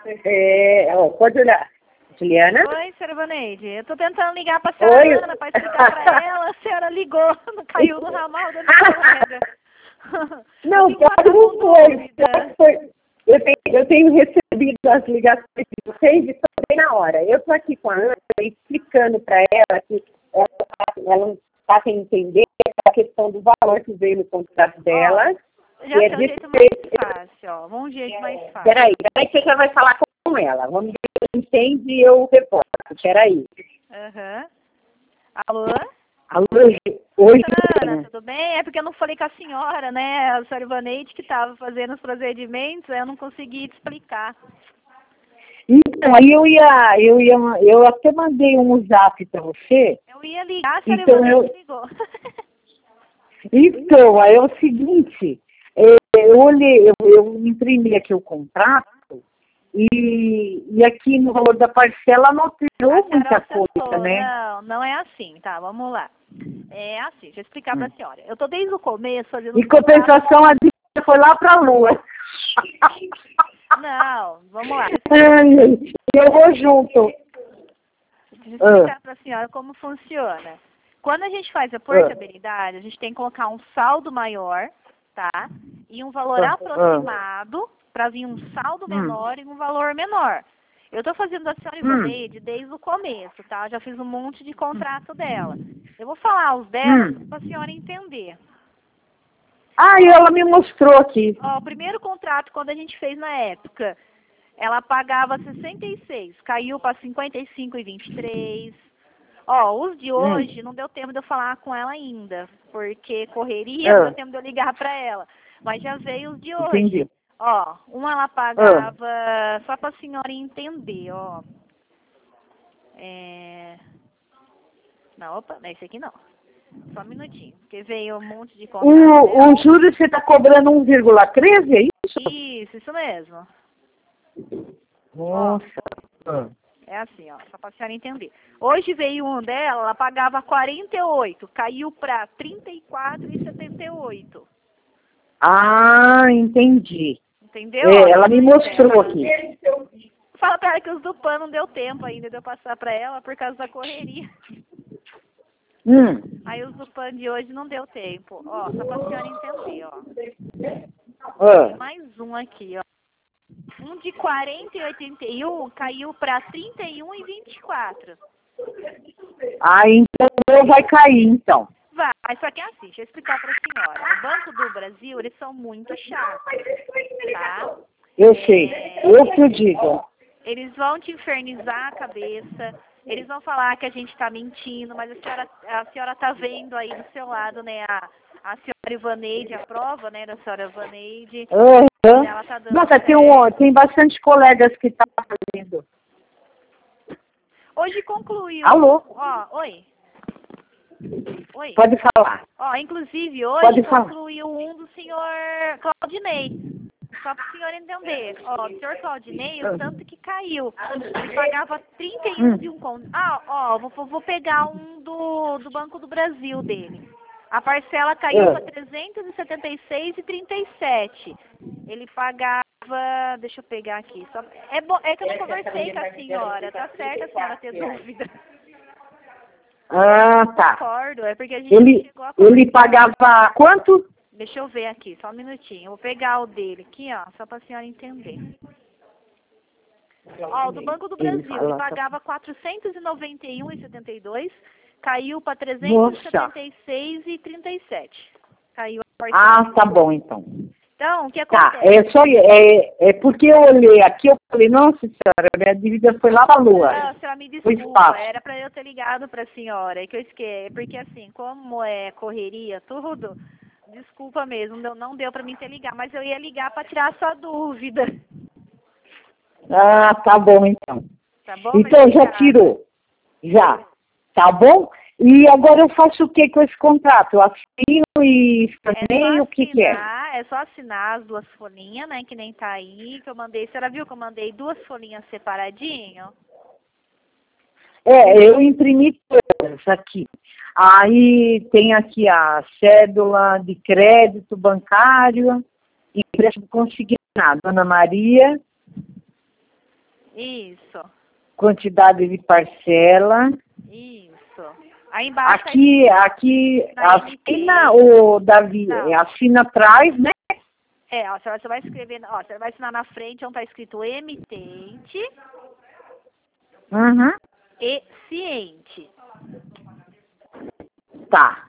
Pode olhar. Juliana? Oi, senhora Ivaneide. Eu tô tentando ligar pra senhora Oi. Ana pra explicar pra ela. A senhora ligou, não caiu no ramal da minha colega. Não, não foi. Eu tenho recebido as ligações de vocês e também na hora. Eu estou aqui com a Ana explicando para ela que ela está sem entender a questão do valor que veio no contrato dela. Já tem um jeito mais fácil, ó. Um jeito mais fácil. Peraí que você já vai falar com ela. Vamos ver se ela entende e eu reporto. Peraí. Alô? Alô? Oi, Ana, tudo bem? É porque eu não falei com a senhora, né? A senhora Ivaneide que estava fazendo os procedimentos, eu não consegui te explicar. Então, aí eu até mandei um zap para você. Eu ia ligar, a senhora Ivaneide ligou. Então, aí é o seguinte, eu imprimi aqui o contrato e aqui no valor da parcela não alterou muita coisa, né? Não é assim, tá? Vamos lá. É assim, deixa eu explicar pra senhora. Eu tô desde o começo fazendo... Em compensação, a dívida foi lá pra lua. Não, vamos lá. Eu vou junto. Deixa eu explicar pra senhora como funciona. Quando a gente faz a portabilidade, a gente tem que colocar um saldo maior, tá? E um valor aproximado para vir um saldo menor e um valor menor. Eu estou fazendo a senhora Ivaneide desde o começo, tá? Eu já fiz um monte de contrato dela. Eu vou falar os dela para a senhora entender. E ela me mostrou aqui. Ó, o primeiro contrato, quando a gente fez na época, ela pagava 66, caiu para 55,23. Ó, os de hoje, não deu tempo de eu falar com ela ainda, porque correria, não deu tempo de eu ligar para ela. Mas já veio os de hoje. Entendi. Ó, uma ela pagava, só para a senhora entender, ó. Não, opa, não é esse aqui não. Só um minutinho, porque veio um monte de contrato. O juros você está cobrando 1,13, é isso? Isso mesmo. Nossa. É assim, ó, só para a senhora entender. Hoje veio um dela, ela pagava 48, caiu para 34,78. Entendi. Entendeu? Ela me mostrou aqui. Fala pra ela que os do PAN não deu tempo ainda de eu passar pra ela por causa da correria. Aí os do PAN de hoje não deu tempo. Ó, só pra senhora entender, ó. Tem mais um aqui, ó. Um de 40,81 caiu pra 31,24. Então vai cair, então. Vai, só que é assim, deixa eu explicar pra senhora. O Banco do Brasil, eles são muito chatos, tá? Eu sei, eu que eu digo. Eles vão te infernizar a cabeça, eles vão falar que a gente tá mentindo, mas a senhora tá vendo aí do seu lado, né, a senhora Ivaneide, a prova, né, da senhora Ivaneide. Ela tá dando Nossa, tem bastante colegas que tá fazendo. Hoje concluiu. Alô? Ó, oi. Pode falar. Ó, inclusive hoje concluiu um do senhor Claudinei. Só para o senhor entender. Ó, o senhor Claudinei, o tanto que caiu. Ele pagava 31 de um conto. Vou pegar um do Banco do Brasil dele. A parcela caiu para 376,37. Ele pagava... Deixa eu pegar aqui. É que eu não conversei com a senhora. Tá certo a senhora ter dúvida. Tá. Concordo, é porque a gente chegou a ele pagava quanto? Deixa eu ver aqui, só um minutinho. Eu vou pegar o dele aqui, ó, só para a senhora entender. Ó, o do Banco do Brasil, ele pagava 491,72, caiu para 376,37. Caiu a parcela. Tá bom, então. Então, o que acontece? É porque eu olhei aqui, eu falei, nossa senhora, minha dívida foi lá pra lua. Não, a senhora me desculpa, era para eu ter ligado para a senhora, é que eu esqueci, porque assim, como é correria, tudo, desculpa mesmo, não deu para mim ter ligado, mas eu ia ligar para tirar a sua dúvida. Tá bom então. Tá bom? Então já tirou, já, tá bom? E agora eu faço o que com esse contrato? Eu assino e escaneio, o que é? É só assinar as duas folhinhas, né, que nem tá aí, que eu mandei, a senhora viu que eu mandei duas folhinhas separadinho? Eu imprimi todas aqui. Aí tem aqui a cédula de crédito bancário, empréstimo consignado, Ana Maria, Isso. Quantidade de parcela. Isso. Aí embaixo... Aqui assina o Davi, assina atrás, né? Ó, você vai escrever, ó, você vai assinar na frente onde tá escrito emitente e ciente. Tá.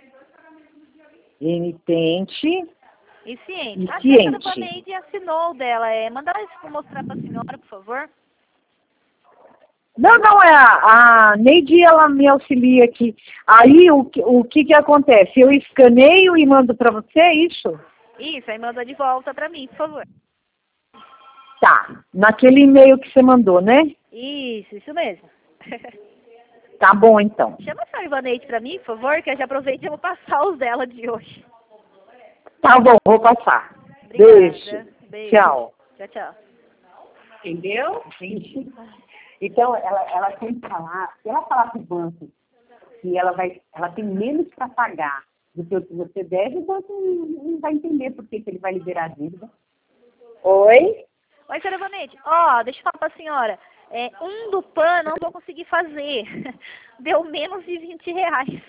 Emitente e ciente. A ciente. senhora Vaneide assinou o dela. Manda ela mostrar para a senhora, por favor. Não, a Neide, ela me auxilia aqui. Aí, o que acontece? Eu escaneio e mando para você, é isso? Isso, aí manda de volta para mim, por favor. Tá, naquele e-mail que você mandou, né? Isso mesmo. Tá bom, então. Chama a senhora Ivaneide para mim, por favor, que eu já aproveito e vou passar os dela de hoje. Tá bom, vou passar. Obrigada. Beijo. Tchau. Tchau. Entendeu? Sim. Então, ela tem que falar, se ela falar para o banco que ela tem menos para pagar do que o que você deve, o banco não vai entender por que ele vai liberar a dívida. Oi, senhora Ivaneide. Ó, deixa eu falar para a senhora. Um do PAN não vou conseguir fazer. Deu menos de R$20.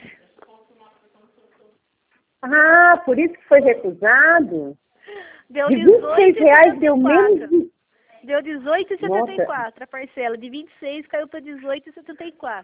Ah, por isso que foi recusado? Deu de R$26 deu menos de... Deu R$18,74 a parcela. De 26 caiu para R$18,74.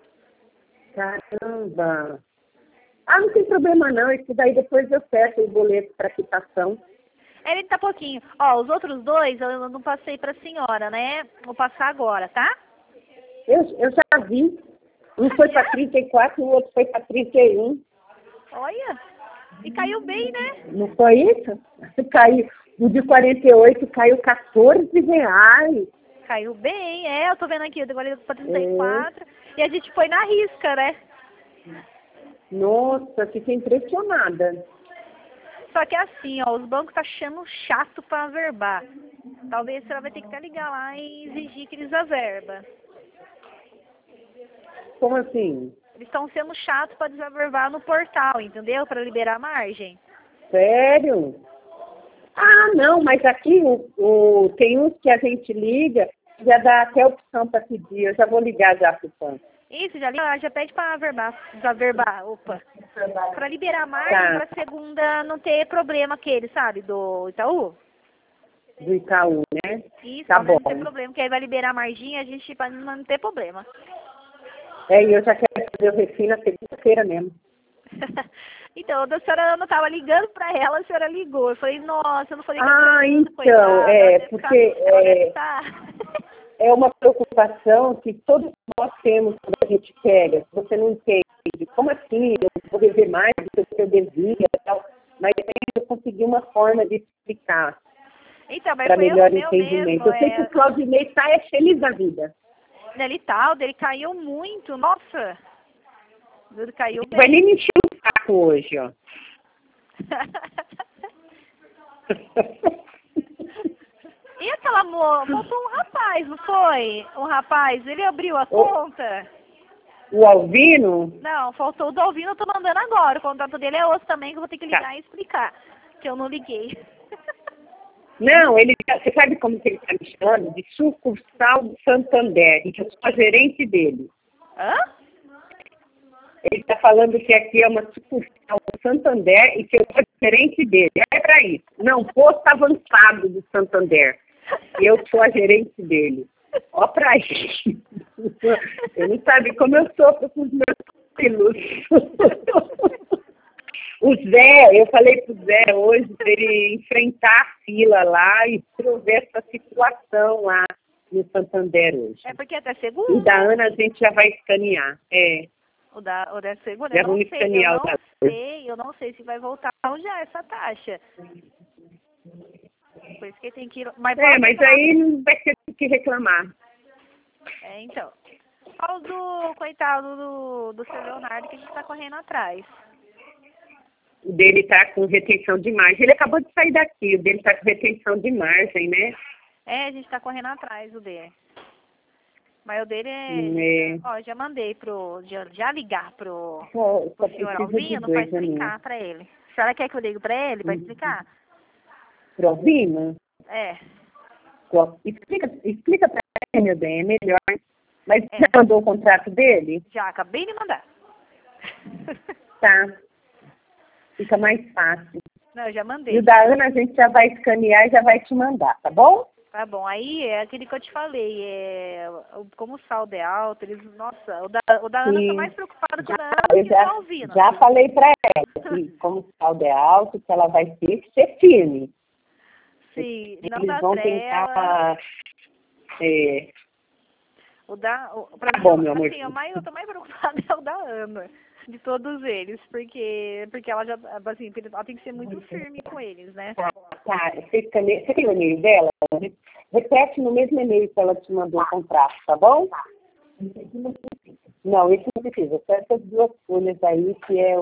Caramba! Ah, não tem problema não. Isso daí depois eu peço o boleto para quitação. Ele tá pouquinho. Ó, os outros dois eu não passei para a senhora, né? Vou passar agora, tá? Eu já vi. Um foi para 34 e o outro foi para 31. Olha! E caiu bem, né? Não foi isso? Caiu. O de 48 caiu R$14. Caiu bem, eu tô vendo aqui, eu dei para 34. E a gente foi na risca, né? Nossa, fiquei impressionada. Só que assim, ó, os bancos tá achando chato para averbar. Talvez você vai ter que até ligar lá e exigir que eles averbam. Como assim? Eles estão sendo chatos para desaverbar no portal, entendeu? Para liberar a margem. Sério? Ah, não, mas aqui tem uns que a gente liga, já dá até opção para pedir. Eu já vou ligar já pro banco. Isso, já pede para desaverbar, para liberar a margem, para segunda não ter problema aquele, sabe, do Itaú. Do Itaú, né? Isso, tá bom. Não ter problema, que aí vai liberar a margem e a gente para não ter problema. E eu já quero fazer o refino na segunda-feira mesmo. Então, a senhora não estava ligando para ela, a senhora ligou. Eu falei, nossa, eu não falei que então, coitada, porque é uma preocupação que todos nós temos quando a gente pega. Você não entende. Como assim? Eu vou dever mais do que eu devia e tal. Mas eu consegui uma forma de explicar. Então, para melhor entendimento. Eu sei que o Claudinei está feliz da vida. Dele caiu muito, nossa. Ele caiu bem. Vai nem me encher o saco hoje, ó. E aquela faltou um rapaz, não foi? Um rapaz, ele abriu a conta. O Alvino? Não, faltou o do Alvino, eu tô mandando agora. O contrato dele é outro também, que eu vou ter que ligar e explicar. Que eu não liguei. Não, você sabe como que ele está me chamando? De sucursal do Santander, e que eu sou a gerente dele. Hã? Ele está falando que aqui é uma sucursal do Santander e que eu sou a gerente dele. É para isso. Não, posto avançado do Santander. E eu sou a gerente dele. Ó para isso. Eu não sabe como eu sofro com os meus filhos. O Zé, eu falei pro Zé hoje para ele enfrentar a fila lá e resolver essa situação lá no Santander hoje. É porque até segunda. E da Ana a gente já vai escanear. O da segunda, já vamos escanear eu não sei se vai voltar já essa taxa. Por isso que tem que ir. Mas aí não vai ter o que reclamar. Então. Fala do coitado do seu Leonardo que a gente tá correndo atrás. O dele tá com retenção de margem. Ele acabou de sair daqui. O dele tá com retenção de margem, né? A gente tá correndo atrás o dele. Mas o dele Ó, já mandei já ligar pro senhor Alvino para explicar para ele. A senhora quer que eu ligue para ele para explicar? Pro Alvino? É. Explica para bem, é melhor. Mas já mandou o contrato dele? Já, acabei de mandar. Tá. Fica mais fácil. Não, eu já mandei. E o da Ana a gente já vai escanear e já vai te mandar, tá bom? Tá bom, aí é aquele que eu te falei, como o saldo é alto, eles, nossa, o da Ana tá mais preocupado com o da Ana do que o da Alvina. Já falei pra ela que como o saldo é alto, que ela vai ter que ser firme. Sim, não eles dá vão trela. tentar... Pra mim, bom, meu amor. assim, eu tô mais preocupada é o da Ana, de todos eles, porque ela já, assim, ela tem que ser muito firme com eles, né? Tá. Você tem o e-mail dela? Repete no mesmo e-mail que ela te mandou o contrato, tá bom? Não, esse não precisa. Só essas duas folhas aí, que é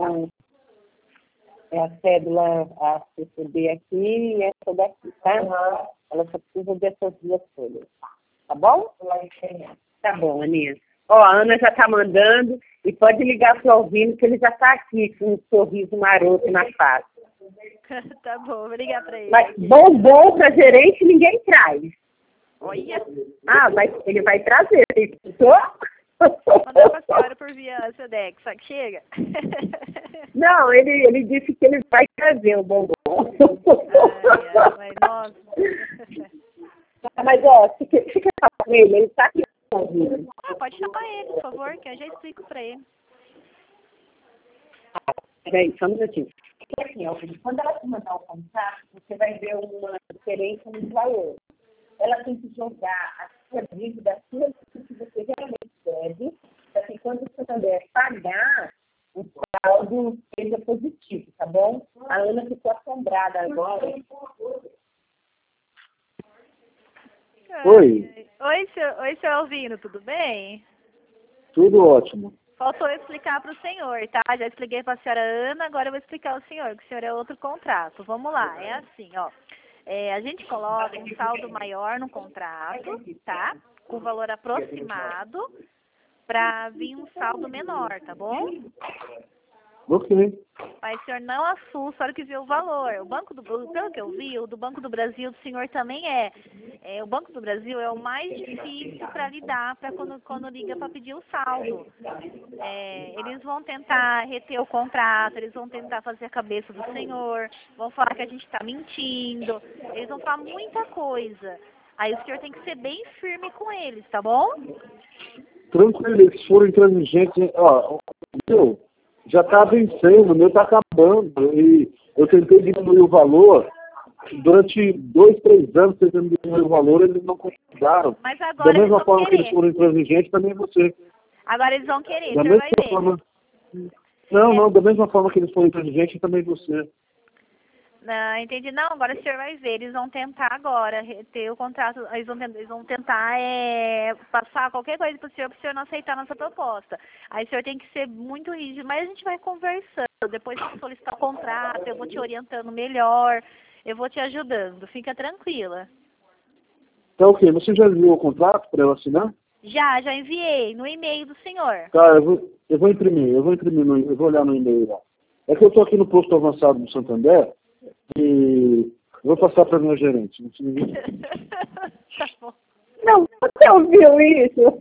a cédula a CCB aqui e essa daqui, tá? Ela só precisa dessas duas folhas, tá bom? Tá bom, Aninha. Ó, a Ana já tá mandando e pode ligar pro Alvino que ele já tá aqui com um sorriso maroto na face. Tá bom, vou ligar pra ele. Mas bombom pra gerente ninguém traz. Olha. Mas ele vai trazer, escutou? Vou mandar pra senhora por via Sedex, só que chega. Não, ele disse que ele vai trazer o bombom. Mas nossa. Mas, ó, fica com ele tá aqui. Pode chamar ele, por favor, que eu já explico pra ele. Peraí, só um minutinho. Assim, quando ela te mandar o contrato, você vai ver uma diferença no valor. Ela tem que jogar a sua dívida acima do que você realmente deve, para que quando o Santander pagar, o saldo seja positivo, tá bom? A Ana ficou assombrada agora. Oi. Oi, seu Alvino, tudo bem? Tudo ótimo. Faltou eu explicar para o senhor, tá? Já expliquei para a senhora Ana, agora eu vou explicar ao senhor, que o senhor é outro contrato. Vamos lá, é assim, ó. A gente coloca um saldo maior no contrato, tá? Com valor aproximado, para vir um saldo menor, tá bom? Ok. Mas o senhor não assusta na hora que vê o valor. Pelo que eu vi, o do Banco do Brasil do senhor também o Banco do Brasil é o mais difícil para lidar quando liga para pedir o saldo. Eles vão tentar reter o contrato, eles vão tentar fazer a cabeça do senhor, vão falar que a gente está mentindo, eles vão falar muita coisa. Aí o senhor tem que ser bem firme com eles, tá bom? Tranquilo, eles foram intransigentes. Ó, meu, já está vencendo, o meu está acabando. E eu tentei diminuir o valor. Durante 2, 3 anos tentando diminuir o valor, eles não concordaram. Mas agora da mesma forma querer. que eles foram intransigentes, também você. Agora eles vão querer, Da o senhor vai mesma ver. forma... Não, da mesma forma que eles foram intransigentes, também você. Não, entendi. Não, agora o senhor vai ver. Eles vão tentar agora ter o contrato. Eles vão tentar passar qualquer coisa para o senhor não aceitar nossa proposta. Aí o senhor tem que ser muito rígido. Mas a gente vai conversando. Depois que solicitar o contrato, eu vou te orientando melhor. Eu vou te ajudando. Fica tranquila. Tá ok. Você já enviou o contrato para eu assinar? Já enviei no e-mail do senhor. Tá, eu vou imprimir. Eu vou olhar no e-mail lá. É que eu estou aqui no posto avançado do Santander. E vou passar para minha gerente. Tá bom. Não, você ouviu isso?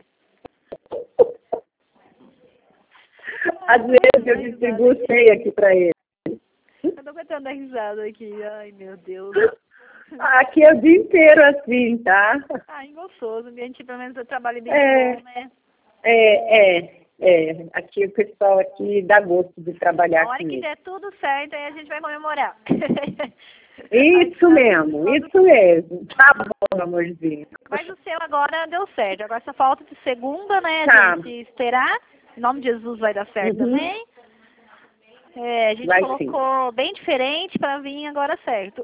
Às vezes eu distribuo cheia aqui para ele. Eu tô aguentando a risada aqui. Ai, meu Deus. Aqui é o dia inteiro assim, tá? Ai, gostoso. A gente pelo menos trabalha bem bom, né? Aqui o pessoal aqui dá gosto de trabalhar com ele. A hora que der tudo certo, aí a gente vai comemorar. Isso mesmo. Tá bom, amorzinho. Mas o seu agora deu certo. Agora só falta de segunda, né? Tá. A gente esperar. Em nome de Jesus vai dar certo também. A gente vai, colocou sim. bem diferente para vir agora certo.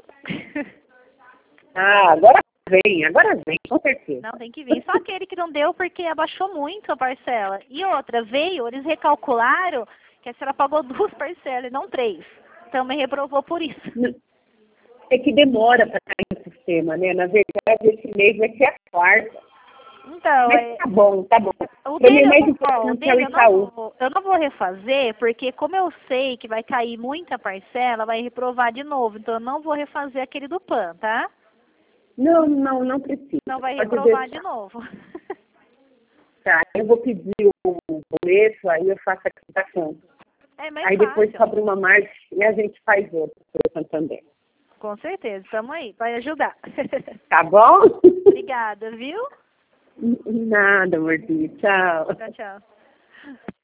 Agora vem, com certeza. Não, tem que vir. Só aquele que não deu porque abaixou muito a parcela. E outra, eles recalcularam que a senhora pagou 2 parcelas e não 3. Então me reprovou por isso. É que demora para cair no sistema, né? Na verdade, esse mês vai ser a 4ª. Então, mas tá bom. O Pra mim é dele, mais importante é o Itaú. eu não vou refazer, porque como eu sei que vai cair muita parcela, vai reprovar de novo. Então eu não vou refazer aquele do PAN, tá? Não precisa. Não vai Pode reprovar deixar. de novo. Tá, eu vou pedir o boleto, aí eu faço a quitação. É mais Aí depois fácil. sobra uma margem e a gente faz outra pro Santander. Com certeza, estamos aí, vai ajudar. Tá bom? Obrigada, viu? Nada, amorzinho. Tchau. Tchau, tchau.